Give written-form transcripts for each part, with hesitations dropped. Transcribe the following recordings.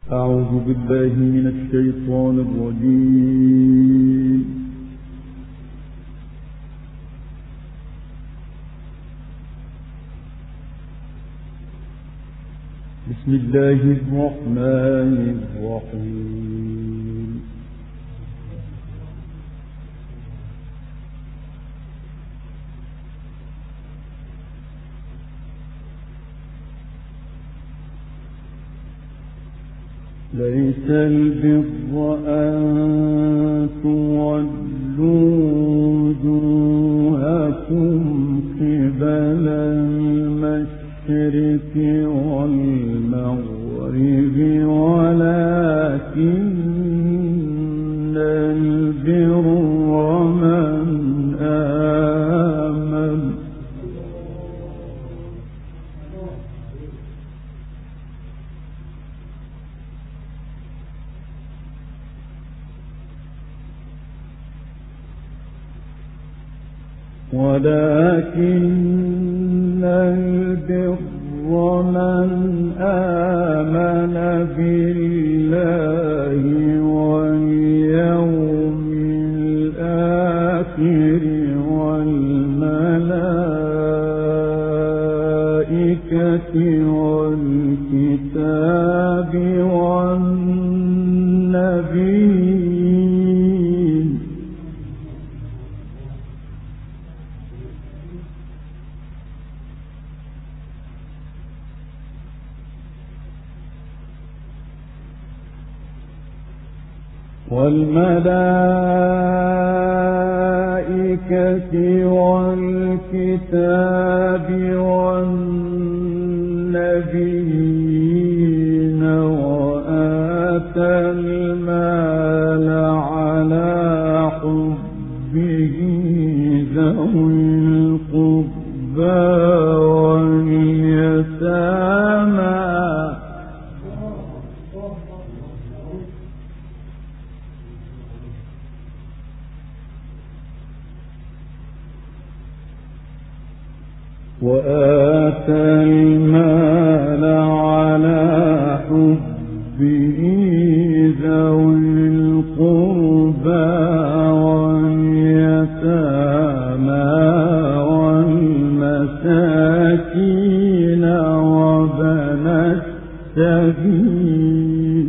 أعوذ بالله من الشيطان الرجيم. بسم الله الرحمن الرحيم. ليس البر أن تولوا وجوهكم قبل المشرق والمغرب ولكن البر من آمن بالله واليوم الآخر والملائكة والكتاب والنبيين وآتى المال على حبه ذوي القربى واليتامى والمساكين وابن السبيل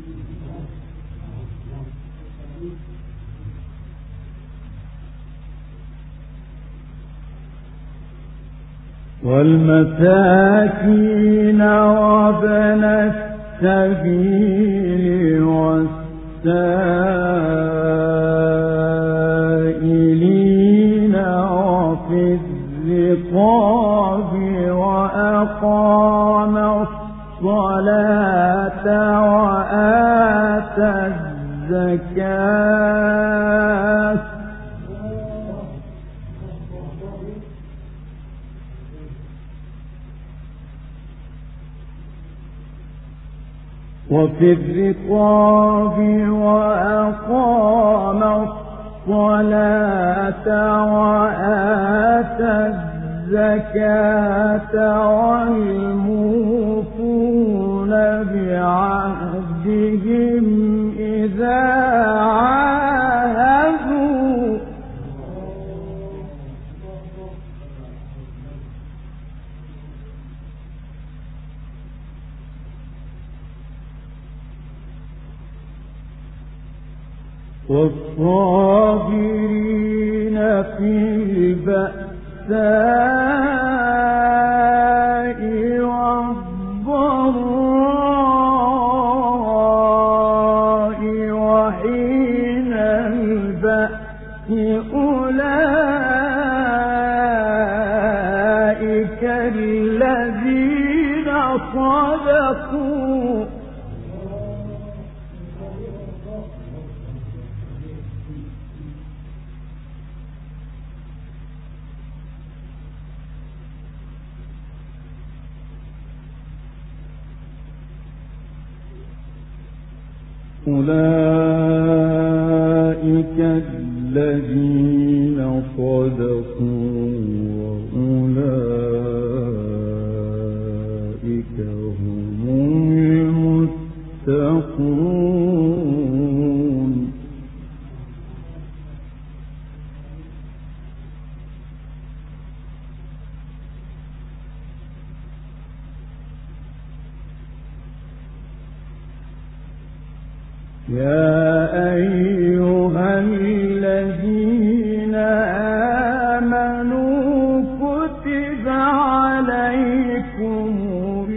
وابن السبيل والسائلين وفي الرقاب وأقام الصلاة وآتى الزكاة وفي الرقاب وأقام الصلاة وآتى الزكاة والموفون بعهدهم إذا عاهدوا والصابرين في البأساء والضراء وحين البأس أولئك الذين صدقوا أولئك الذين صدقوا وأولئك هم المتقون تتقون يا أيها الذين آمنوا كتب عليكم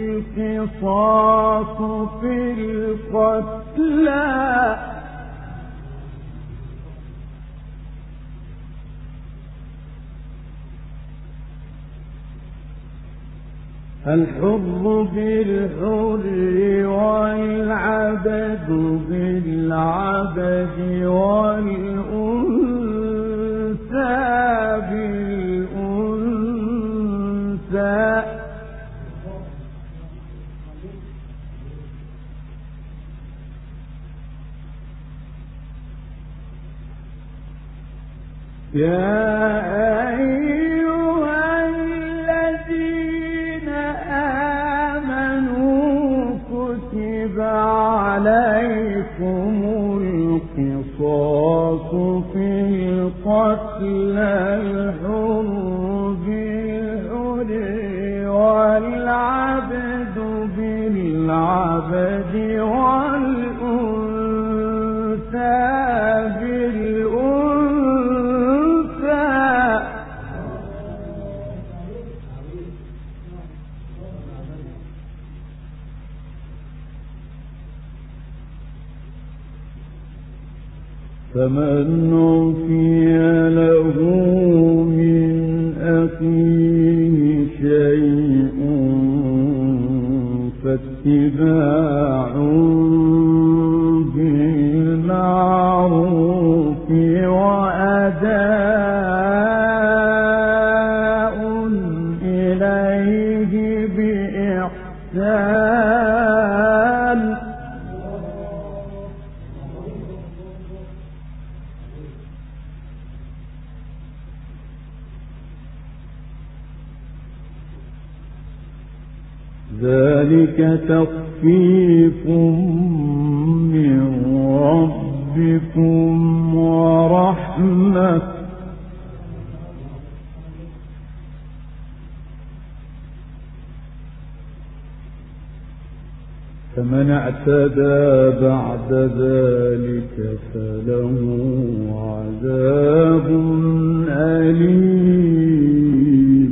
القصاص في القتلى الحر بالحر والعبد بالعبد والأنثى بالأنثى يا أيها الذين آمنوا كتب عليكم القصاص في القتلى الحر بالحر والعبد بالعبد والأنثى فمن عفي له من أخيه شيء فاتباع بالمعروف وأداء إليه بإحسان ذلك تخفيف من ربكم ورحمة فمن اعتدى بعد ذلك فله عذاب أليم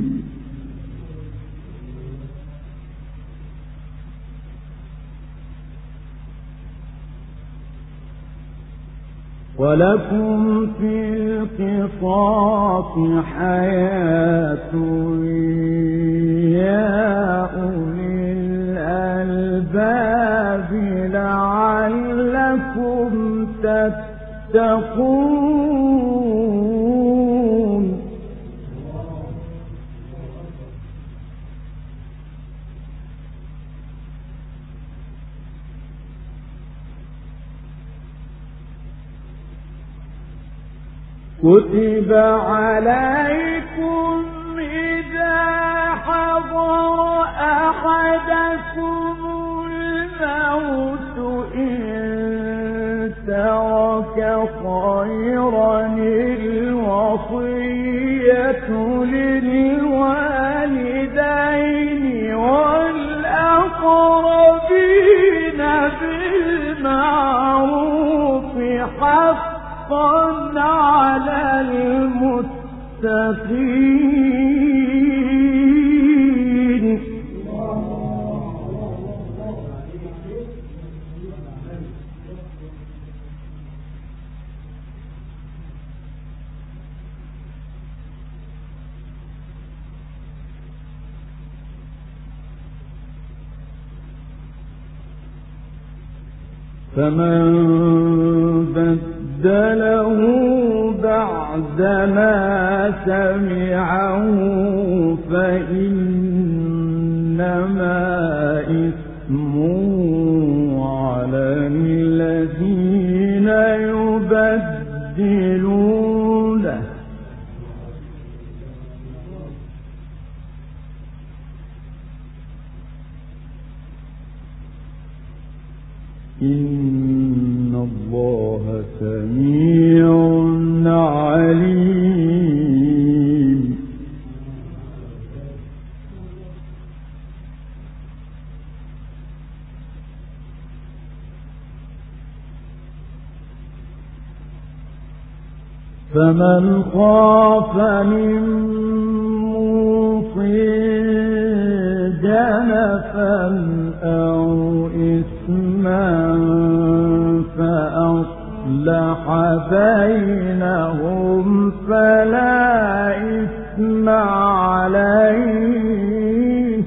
ولكم في القصاص حياة يا أولي الألباب لعلكم تتقون كتب عليكم إذا حضر أحدكم الموت إن ترك خيرا الوصية للوالدين والأقربين بالمعروف حقا على المتقين فمن بدله بعدما سمعه فإنما إثمه على الذين يبدلونه إن الله سميع عليم. فمن خاف من موصٍ جنفا أو إثما فأصلح بينهم فلا إثم عليه.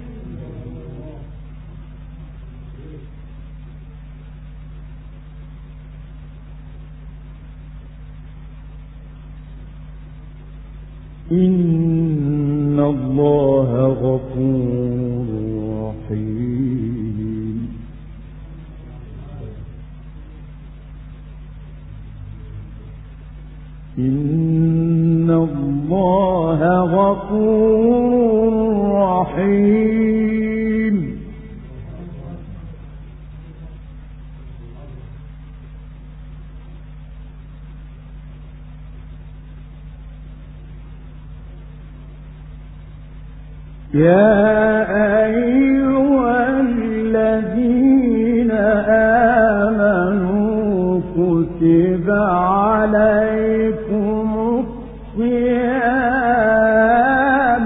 إن الله غفور رحيم. إن الله غفور رحيم. يا أيها الذين آمنوا كتب عليكم الصيام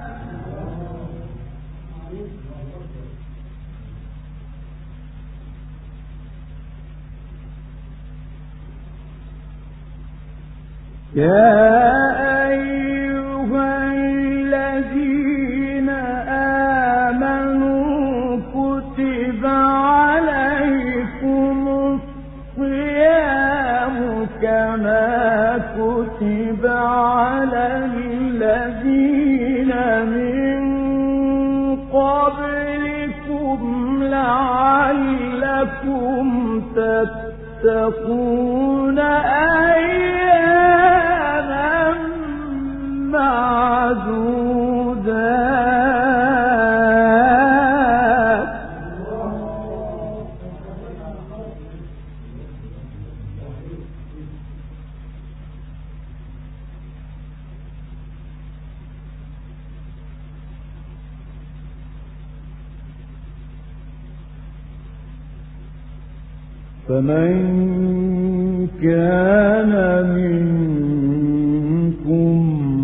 كما كتب على الذين من قبلكم لعلكم تتقون أياما معدودات. فمن كان منكم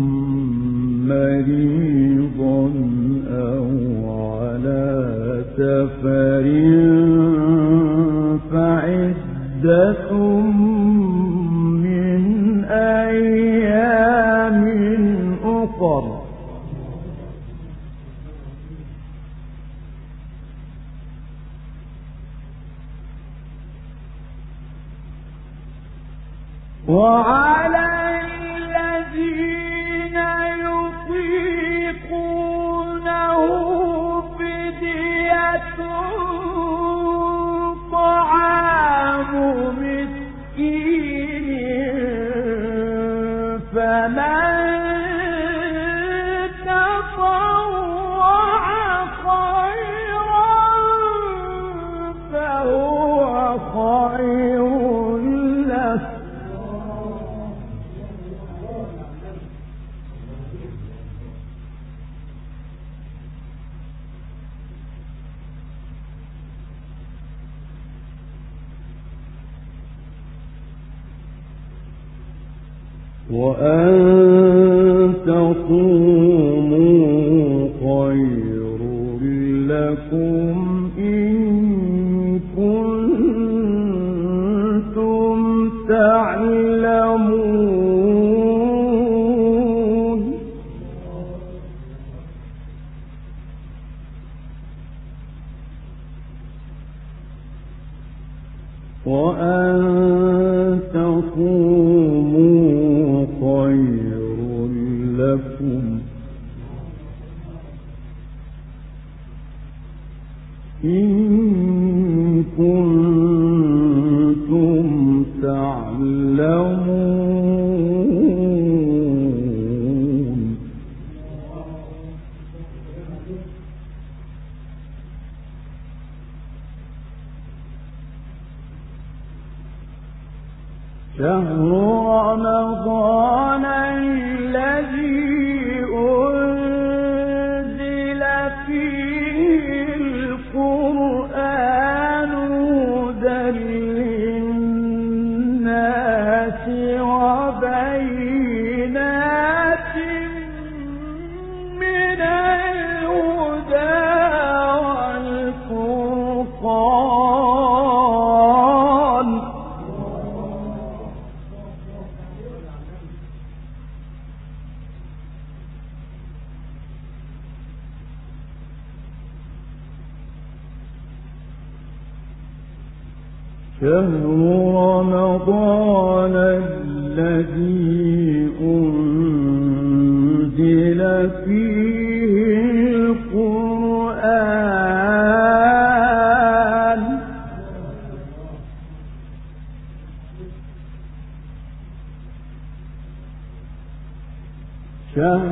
مريضا أو على سفر فعدة من أيام أخر. وعلى الذين يطيقونه فدية طعام مسكين فمن تطوع خيرا فهو خير له. وأن تصوموا خير لكم إن كنتم تعلمون. وأن تصوموا خير لكم إن كنتم تعلمون. شهر رمضان الذي أنزل فيه القرآن هدى للناس وبينات من الهدى والفرقان شهر رمضان الذي أنزل فيه القرآن شهر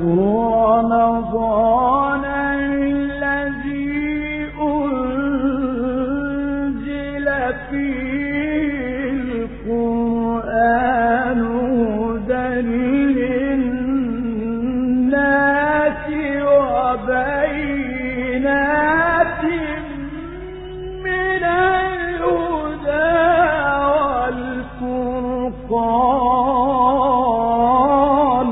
رمضان الذي أنزل فيه القرآن هدى للناس وبينات من الهدى والفرقان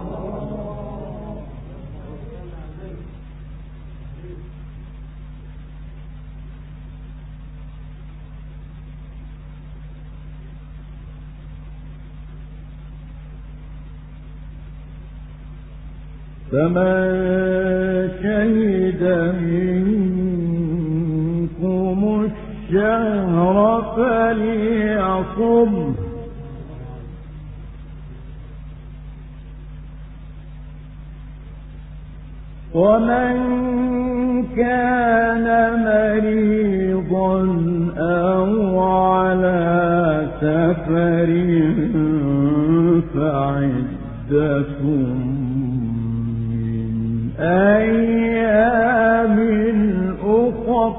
فمن شهد منكم الشهر فليصم ومن كان مريضا أو على سفر فعدة من أيام أخر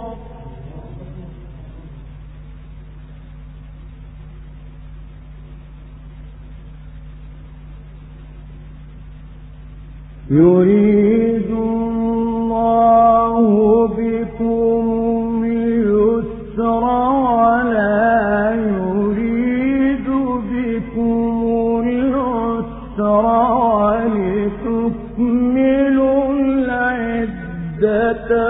يريد الله بكم اليسر ولا يريد بكم العسر ولتكملوا العدة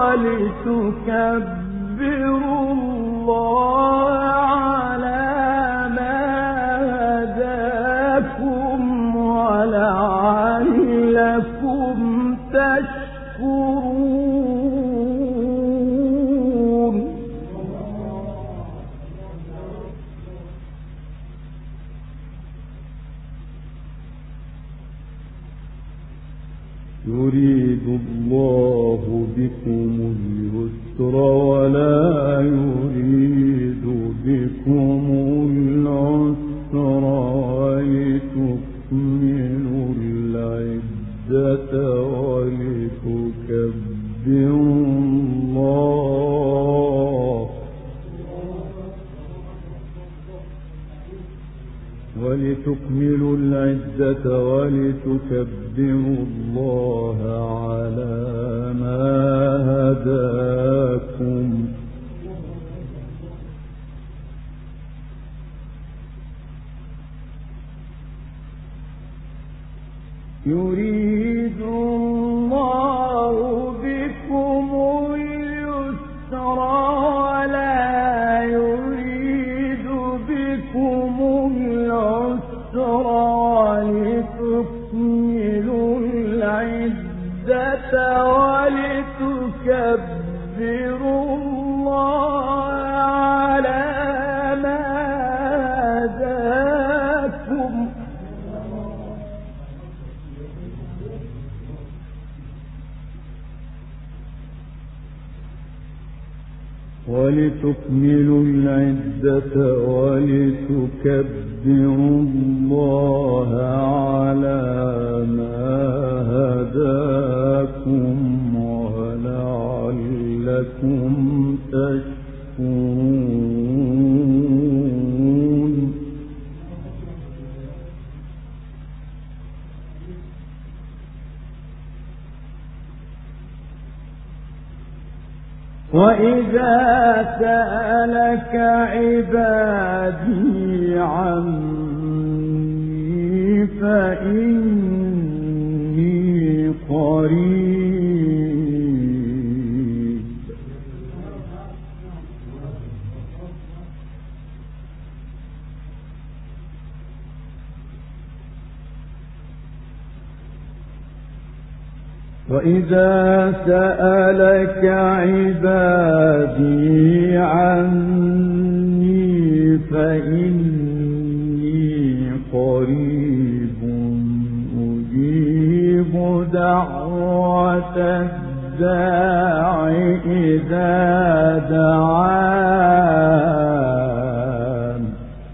ولتكبروا الله على ما هداكم ولعلكم تشكرون يريد الله بكم اليسر ولا يريد بكم العسر ولتكملوا العدة ولتكبروا الله على ما هداكم يريد الله بكم اليسر ولا يريد بكم العسر ولتكملوا العدة ولتكبروا الله على ما هداكم ولتكملوا العدة ولتكبروا الله على ما هداكم ولعلكم تشكرون وإذا سألك عبادي عني فإني قريب وإذا سألك عبادي عني فإني قريب أجيب دعوة الداع إذا دعان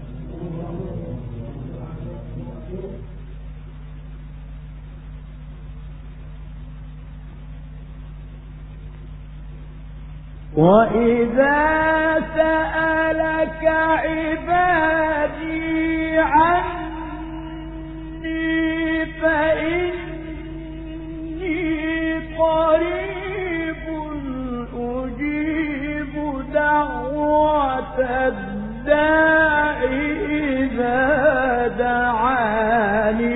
وإذا سألك عبادي عني فإني قريب أجيب دعوة الداع إذا دعاني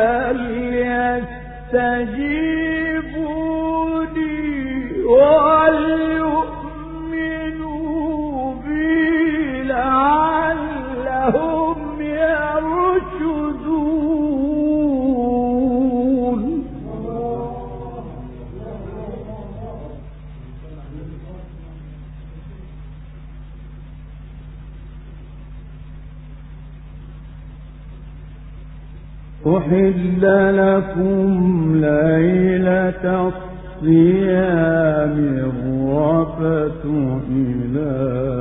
فليستجيبوا لي وليؤمنوا بي لعلهم يرشدون أحل لكم ليلة الصيام الرفث إلى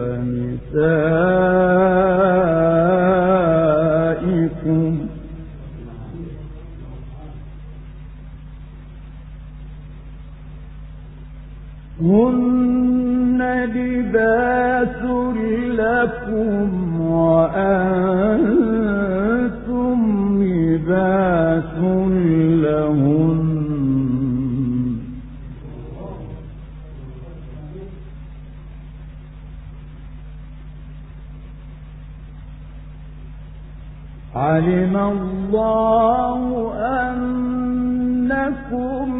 نسائكم هن لباس لكم وأنتم لباس لهن علم الله أنكم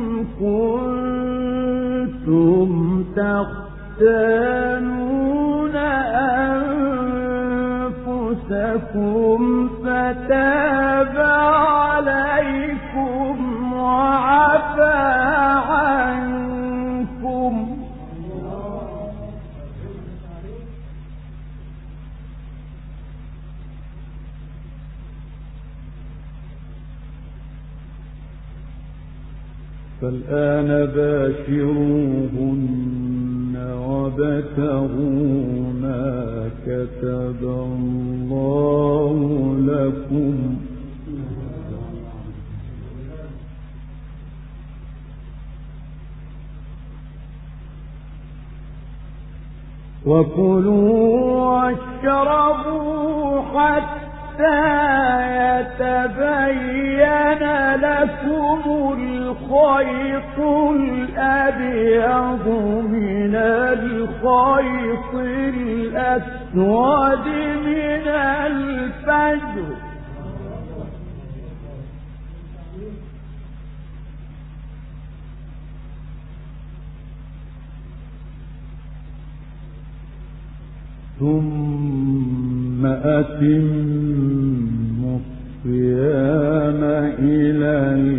كنتم تختانون أنفسكم فتاب عليكم وعفى عنكم فالآن باشروهن وابتغوا ما كتب الله لكم وكلوا واشربوا حتى يتبين لكم الخيط الأبيض من الخيط الأسود من الفجر ثم أتموا الصيام إلى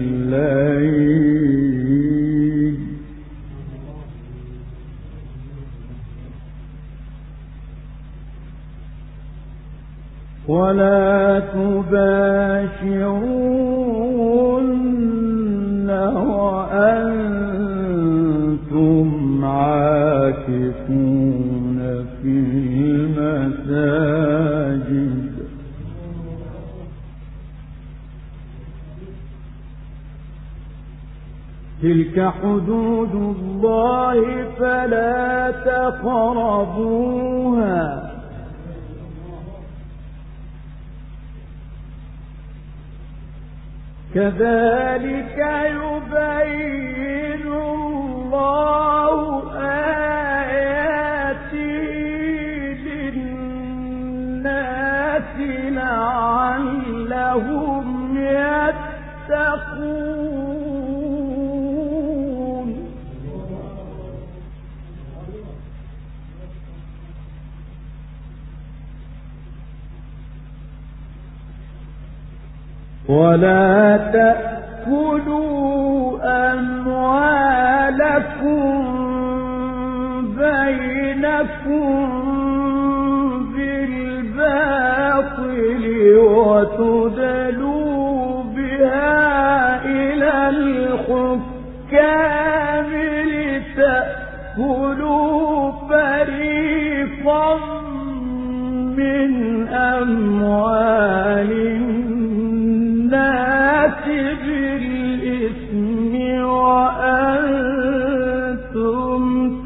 الليل ولا تباشرون وأنتم عاكفون في المساجد تلك حدود الله فلا تقربوها كذلك يبين الله آياته ولا تأكلوا أموالكم بينكم بالباطل وتدلوا بها إلى الحكام لتأكلوا فريقا من أموال الناس بالإثم وأنتم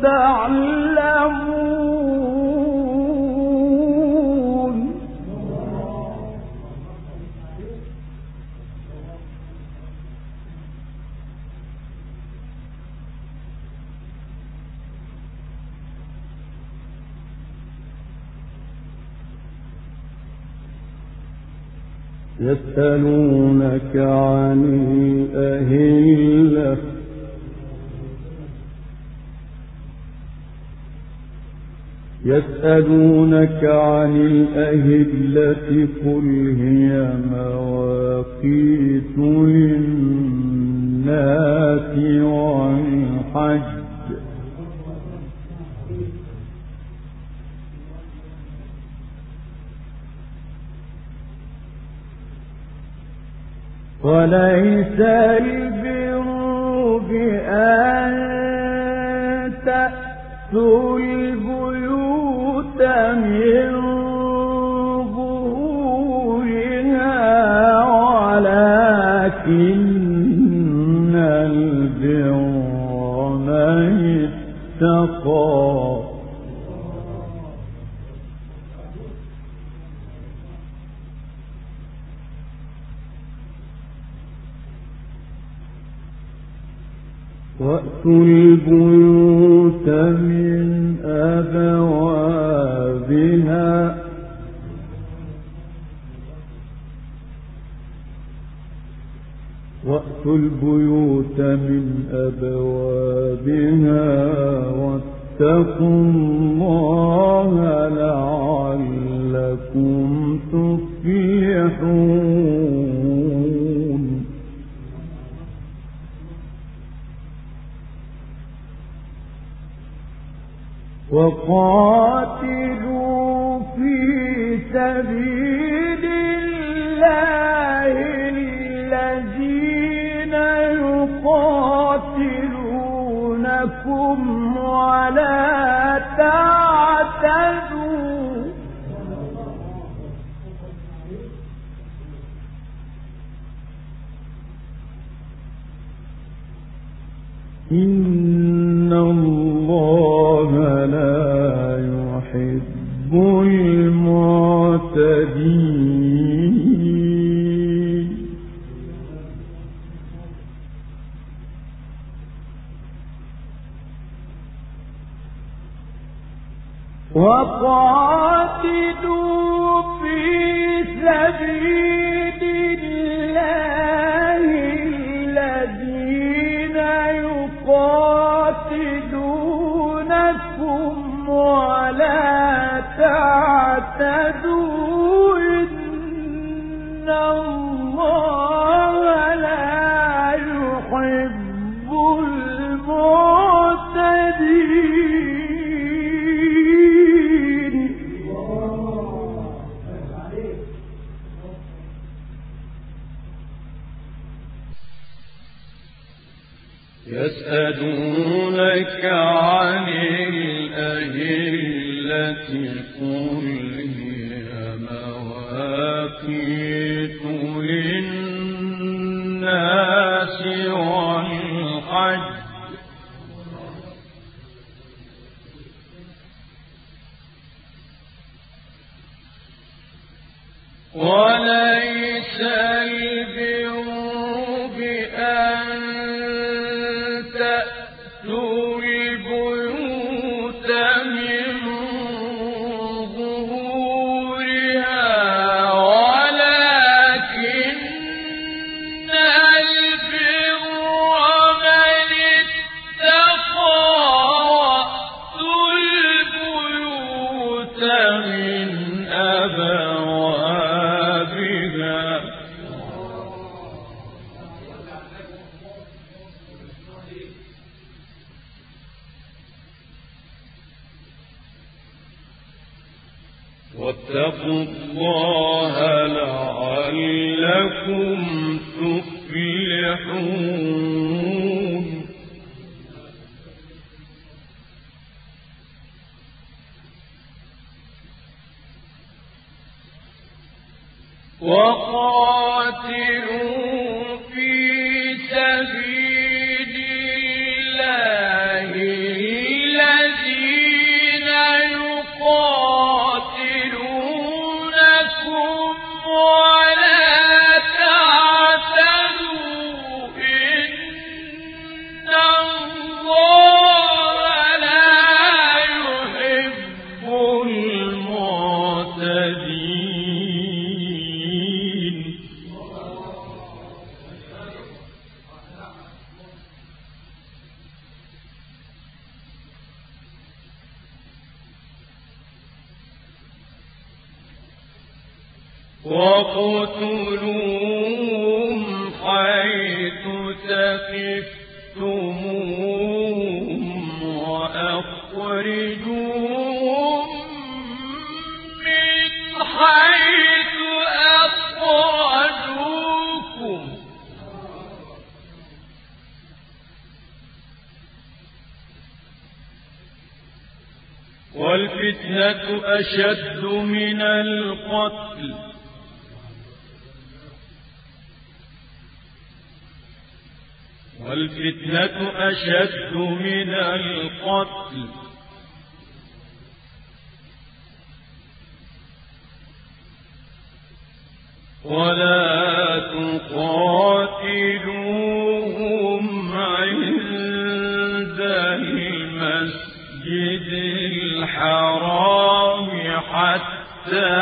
تعلمون. يسألونك عن الأهلة قل هي مواقيت للناس والحج وليس البر بأن تأتوا البيوت من ظهورها ولكن البر من اتقى. وأتوا البيوت من أبوابها واتقوا الله لعلكم تفلحون. وقاتلوا في سبيل الله الذين يقاتلونكم ولا تعتدوا إن الله لا يحب المعتدين. وقاتلوا في سبيل الله الذين يقاتلونكم ولا تعتدوا إن الله لا يحب المعتدين. يسألونك عن الأهلة قل هي مواقيت للناس والحج وليس البر بأن تأتوا البيوت من ظهورها ولكن البر من اتقى. وأتوا البيوت من أبوابها واتقوا الله لعلكم تفلحون. وقاتلوا في سبيل الله الذين يقاتلونكم ولا تعتدوا إن الله لا يحب المعتدين. وَاقْتُلُوهُمْ حَيْثُ ثَقِفْتُمُوهُمْ وَأَخْرِجُوهُمْ مِنْ حَيْثُ أَخْرَجُوكُمْ ۚ وَالْفِتْنَةُ أَشَدُّ مِنَ الْقَتْلِ ولا تقاتلوهم عند المسجد الحرام حتى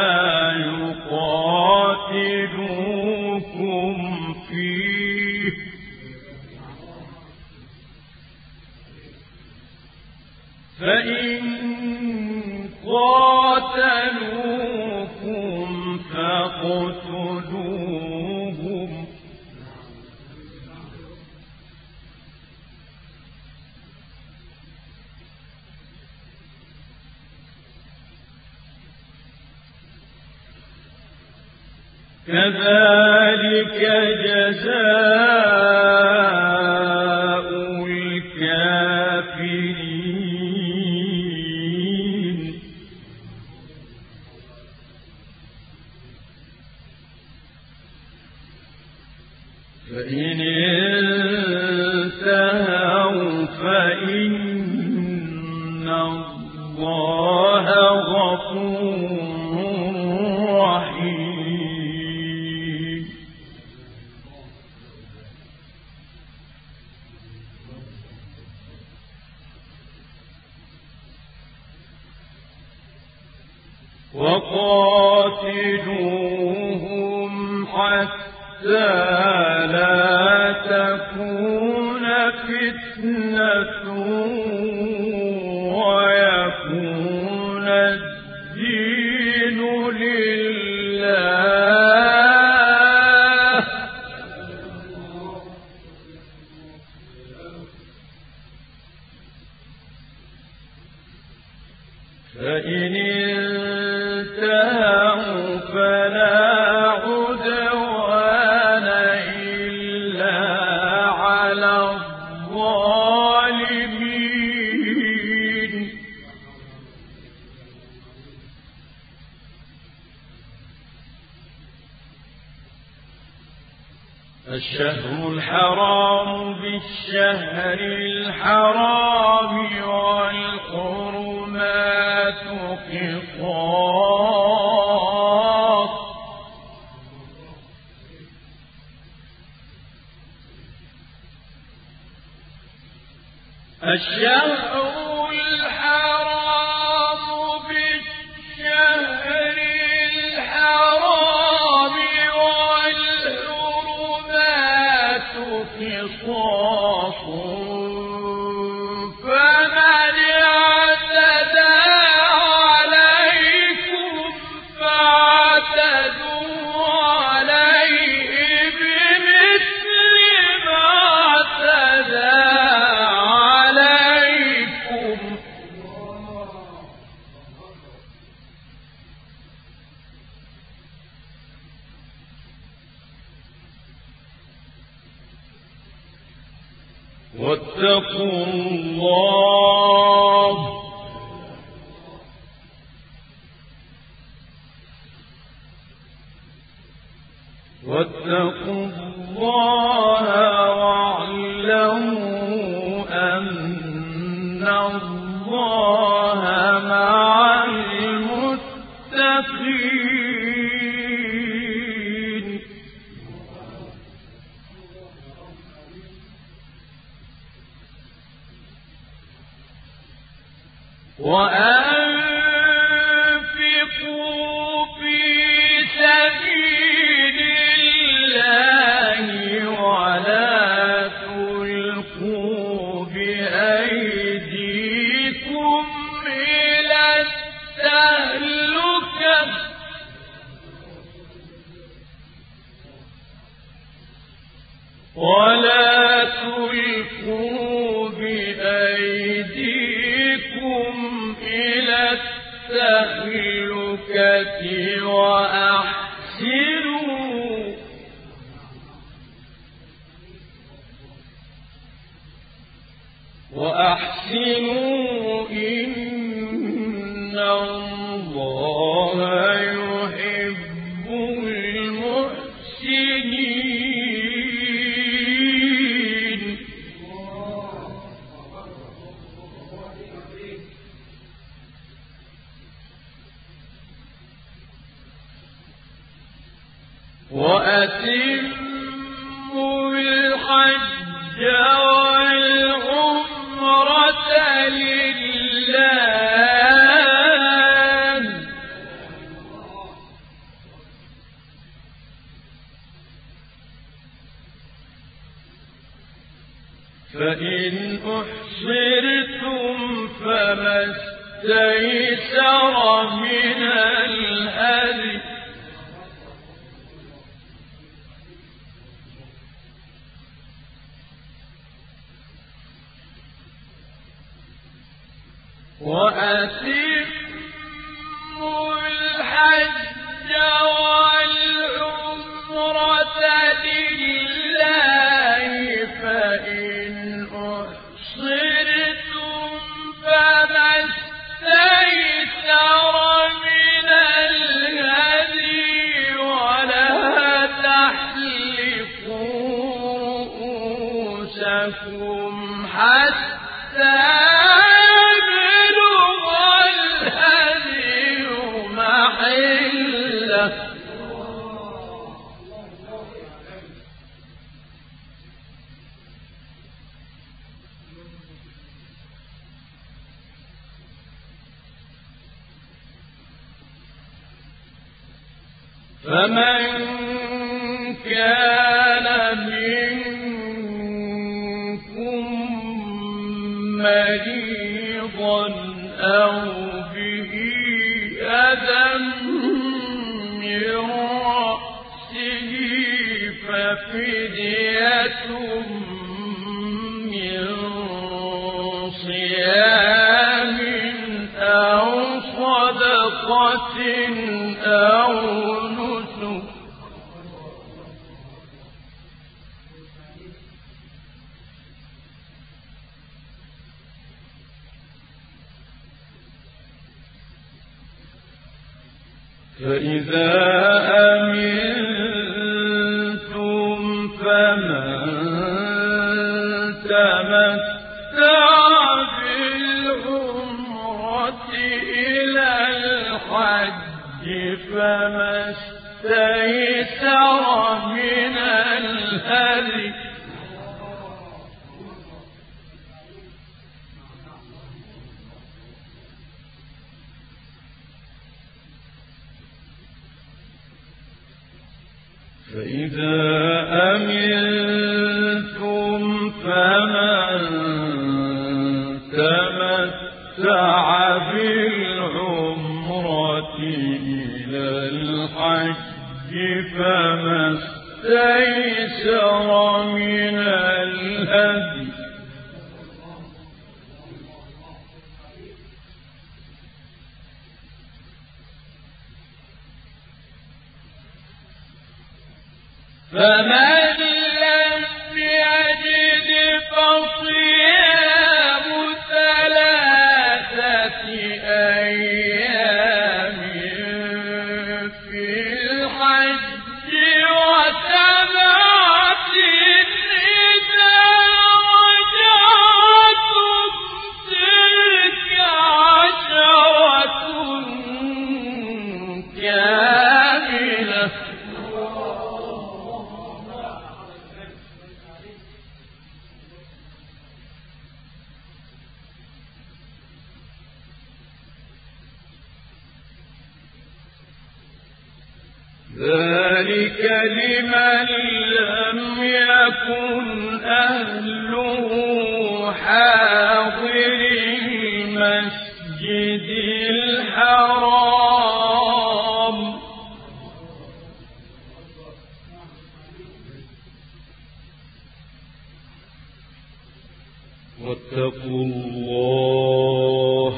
يقاتلوكم فيه، فإن قاتلوكم فاقتلوهم كذلك جزاء الكافرين. فإن انتهوا فإن الله غفور رحيم. وقاتلوهم حتى لا تكون فتنة ويكون الدين لله، فإن انتهوا فلا عدوان إلا على الظالمين. الشهر الحرام بالشهر الحرام والحرمات قصاص، الشهر الحرام بالشهر الحرام والحرمات قصاص، فمن اعتدى عليكم فاعتدوا عليه بمثل ما اعتدى عليكم. واتقوا الله واعلموا أن الله مع المتقين وأنفقوا في سبيل الله ولا تلقوا بأيديكم إلى التهلكة وأحسنوا إن الله يحب المحسنين وأتموا الحج والعمرة لله فإن أحصرتم فما استيسر من الهدي وأتموا الحج والعمرة لله فإن أحصرتم فما استيسر من الهدي ولا تحلقوا رؤوسكم حتى فمن كان منكم مريضا أو به أذى من رأسه ففدية من صيام أو صدقة أو نسك فإذا أمنتم فمن تمتع بالعمرة إلى الحج فما استيسر من الهدي فإذا أمنتم فمن تمتع بالعمرة إلى الحج فما استيسر من الهدي فمن لم يجد فصيام كاملة ذلك لمن لم يكن أهله حاضر المسجد الحرام واتقوا الله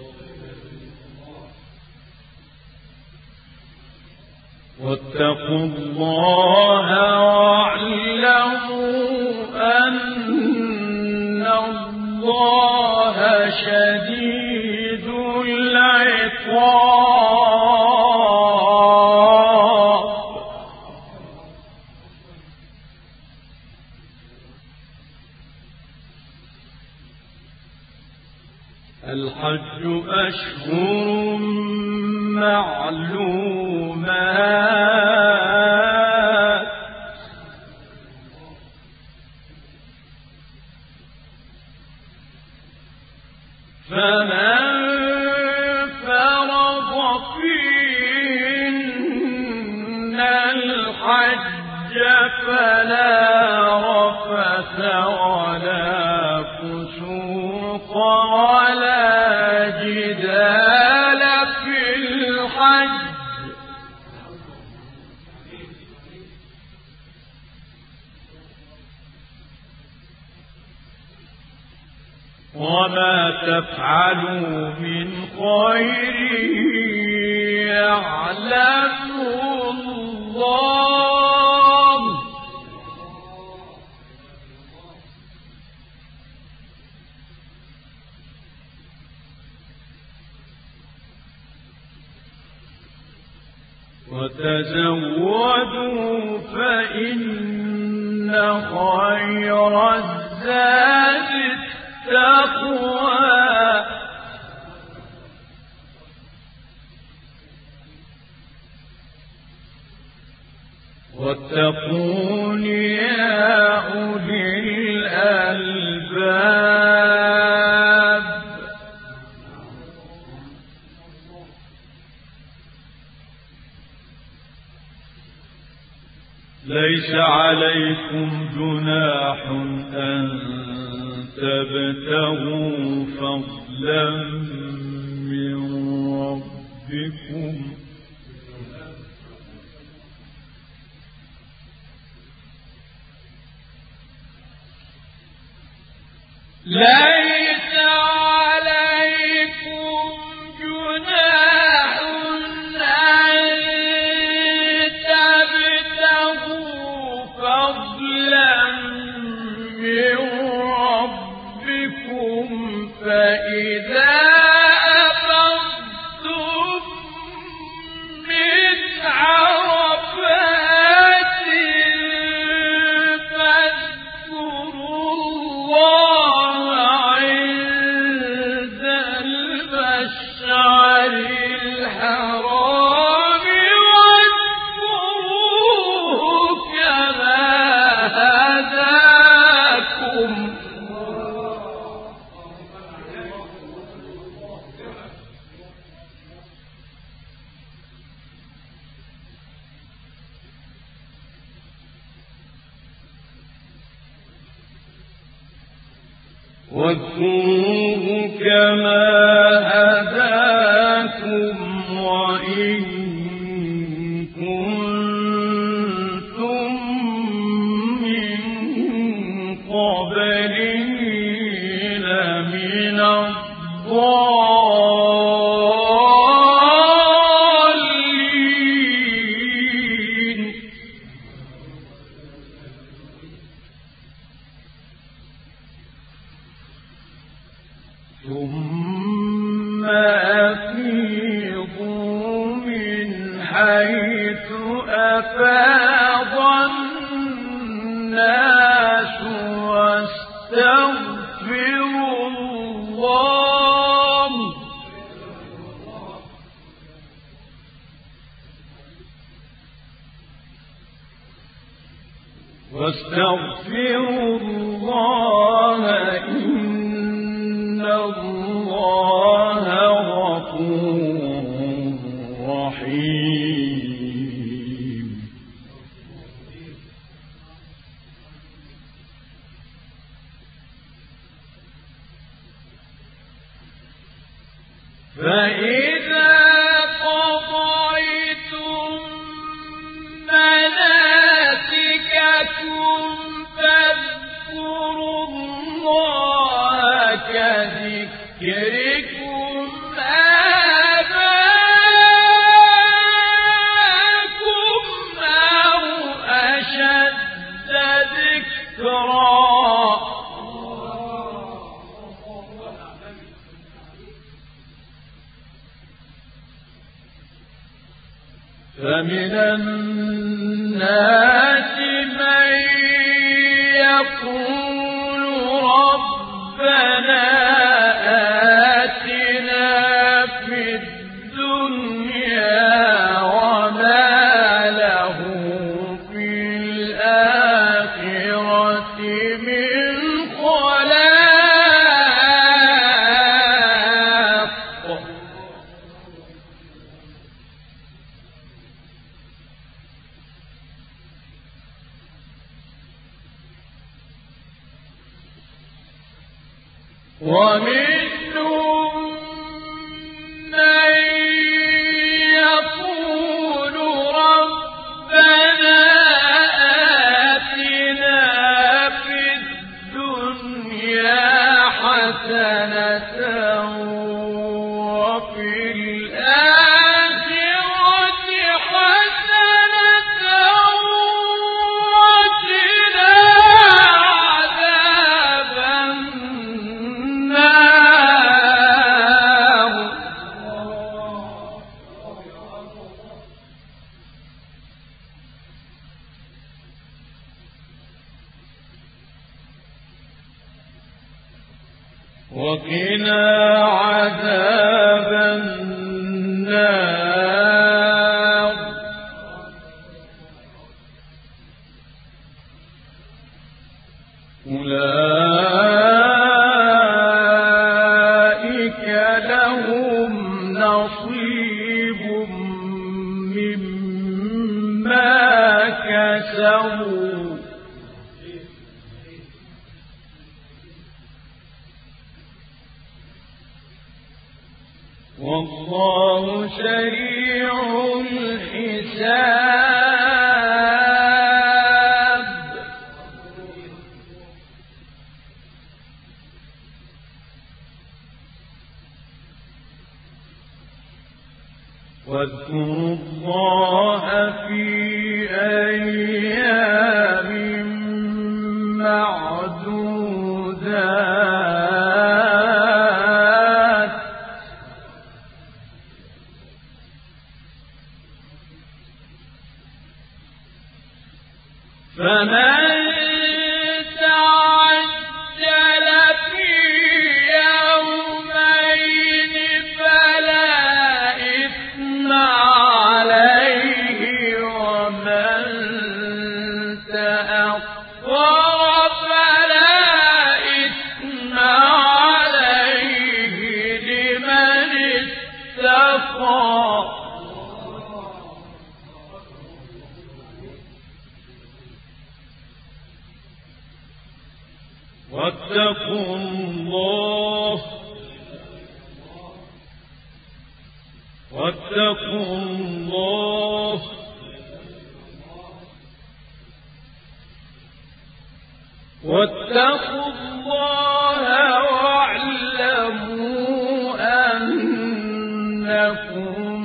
واعلموا أن الله شديد العقاب الحج أشهر معلومات فمن فرض فيهن الحج فلا رفث ولا فسوق ولا جدال في الحج وما تفعلوا من خير يعلمه الله وتزودوا فإن خير الزاد التقوى واتقون يا أولي الألباب ليس عليكم جناح أن تبتغوا فضلا من ربكم ليس عليكم جناح أن تبتغوا فضلا من ربكم فإذا أفضتم من عرفات فاذكروا الله عند المشعر الحرام واذكروه كما هداكم واذكروه كما هداكم وإن كنتم من قبله لمن الضالين ثم أفيضوا من حيث أفاض الناس واستغفروا الله واستغفروا الله إن الله غفور رحيم. فإذا قضيتم مناسككم فاذكروا الله كذكركم آباءكم أو أشد ذكرا. فمن الناس من يقول ربنا آتنا في الدنيا وما له في الآخرة من خلاق. ومنهم من يقول ربنا آتنا في الدنيا حسنة وفي الآخرة حسنة وقنا عذاب النار. وقنا عذاب النار. أولئك لهم نصيب مما كسبوا والله سريع الحساب. واذكروا الله في أيام معدودات. فمن تعجل في يومين فلا إثم عليه ومن تأخر فلا إثم عليه لمن اتقى. واتقوا الله واتقوا الله واتقوا الله واعلموا أنكم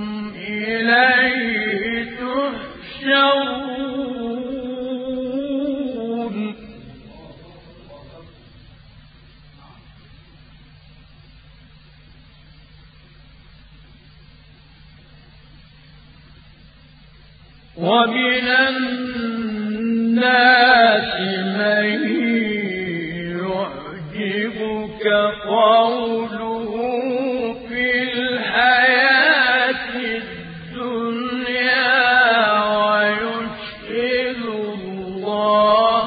إليه تحشرون. ومن الناس من يعجبك قوله في الحياة الدنيا ويشهد الله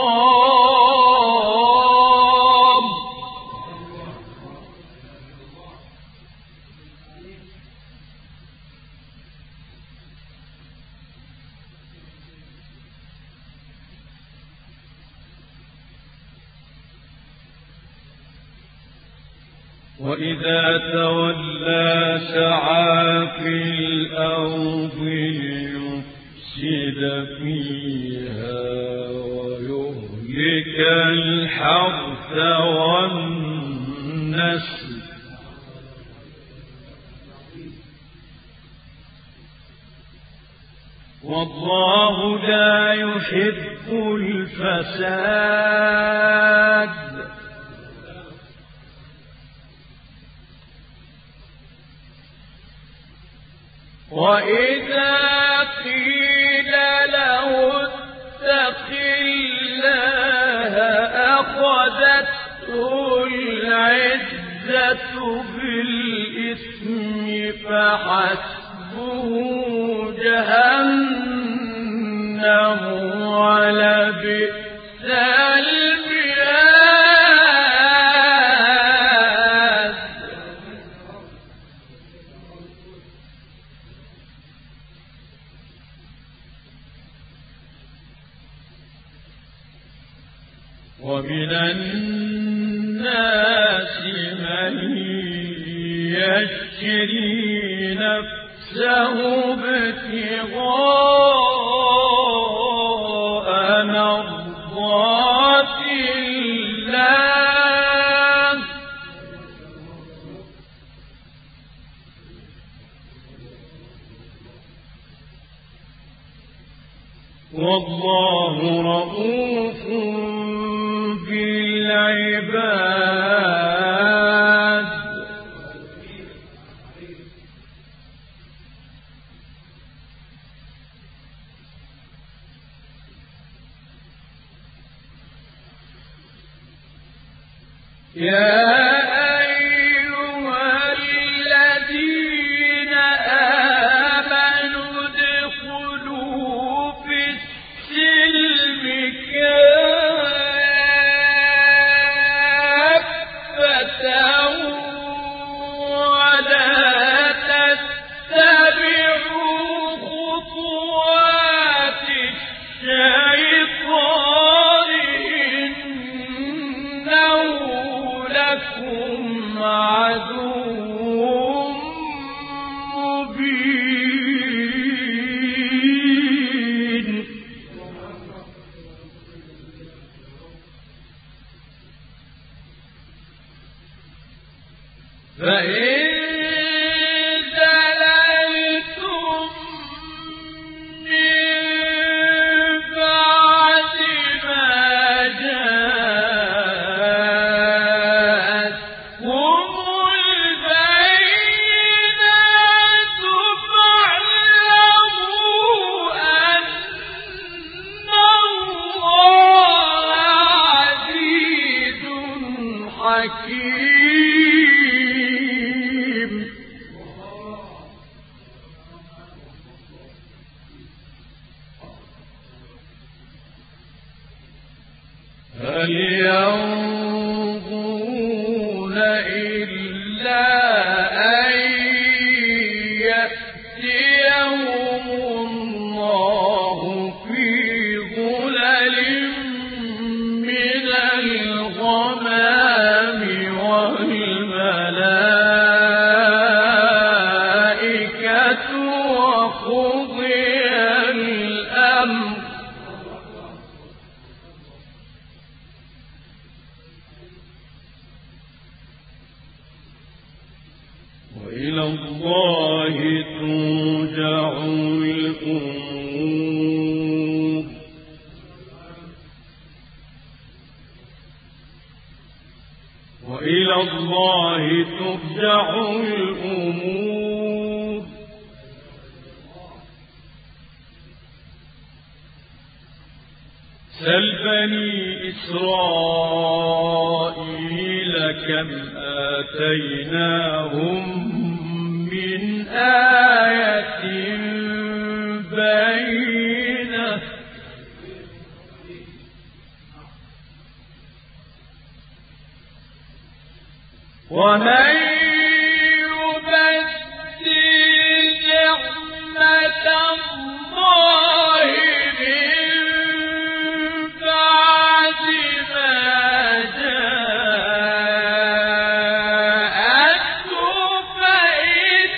وإذا تولى سعى في الأرض ليفسد فيها ويهلك الحرث والنسل والله لا يحب الفساد وإذا قيل له اتق الله أخذته العزة بالإثم فحسبه جهنم ولبئس المهاد ومن الناس من يشري نفسه ابتغاء مرضات الله والله رؤوف بالعباد يا أيها الذين آمنوا ادخلوا في السلم كافة ولا تتبعوا خطوات الشيطان إنه لكم عدو مبين فإن زللتم من بعد ما جاءتكم البينات فاعلموا أن الله عزيز حكيم هل ينظرون إلا أن يأتيهم الله في ظلل من الغمام والملائكة وقضي الأمر وإلى الله ترجع الأمور وإلى الله ترجع الأمور سل بني إسرائيل كم آتيناهم من آية بينة ومن يبدل نعمة الله من بعد ما جاءته فإن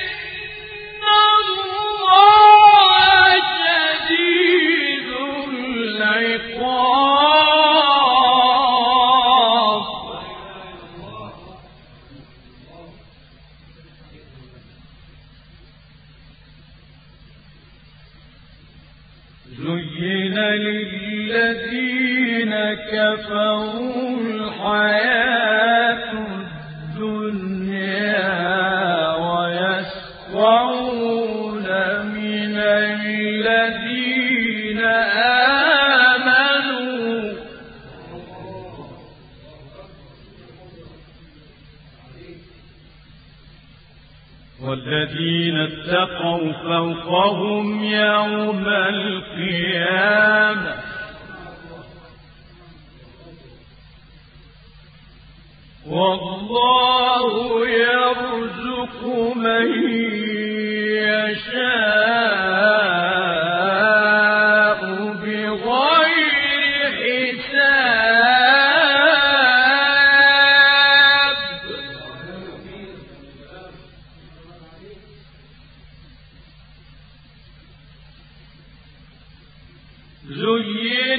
الله شديد العقاب. زين للذين كفروا الحياة الدنيا ويسخرون من الذين آمنوا والذين اتقوا فوقهم يوم القيامة والله يرزق من يشاء بغير حساب. زين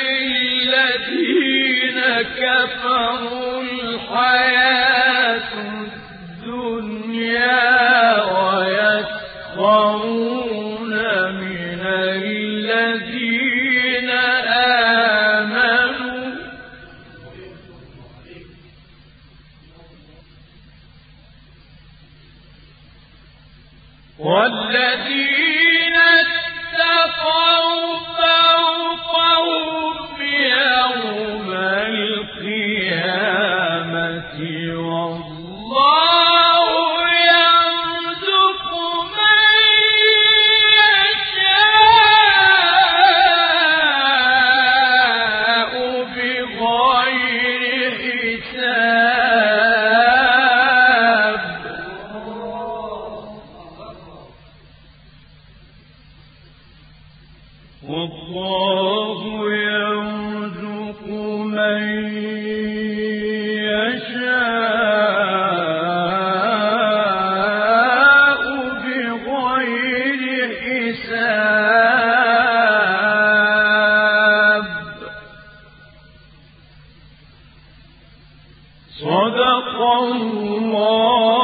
للذين كفروا الحياة الدنيا ويسخرون من الذين آمنوا والذين اتقوا فوقهم يوم القيامة والله يرزق من يشاء بغير حساب. والله يرزق من يشاء بغير حساب. صدق الله